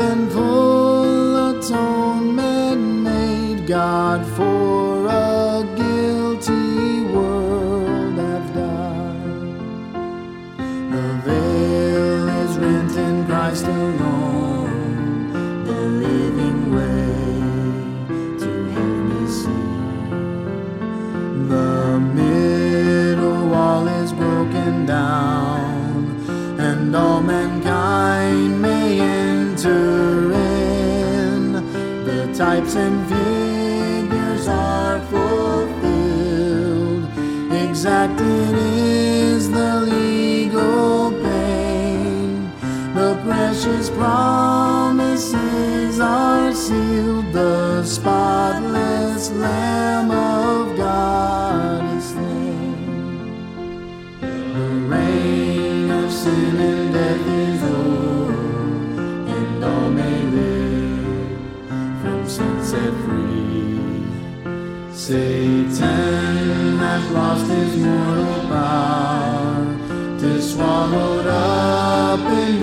and full atonement made, God for a guilty world hath died. The veil is rent in Christ alone, the living way to heaven is seen. The middle wall is broken down, and all mankind may enter in. The types and figures are fulfilled, exacted is the legal pain. The precious promises are sealed, the spotless Lamb of God is slain. The reign of sin and death is o'er, and all may live from sin set free. Satan hath lost his mortal power, 'tis swallowed up in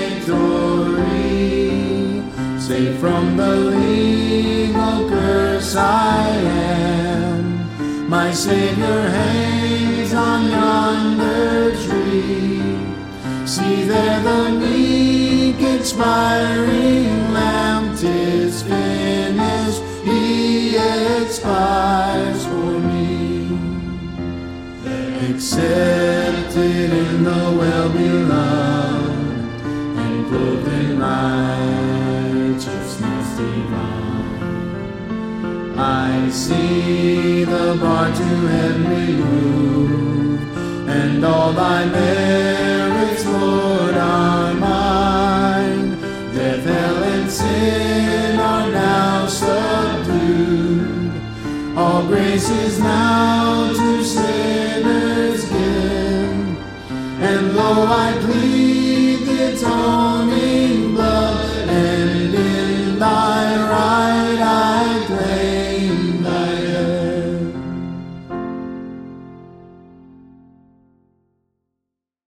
victory. Safe from the legal curse I am, my Savior hangs on yonder tree. See there the meek expiring Lamb, 'tis finished, he expires for me. Accepted in the well-beloved, and clothed in righteousness divine. I see the bar to heaven removed, and all thy merits, Lord, are mine. Death, hell, and sin are now subdued, all grace is now to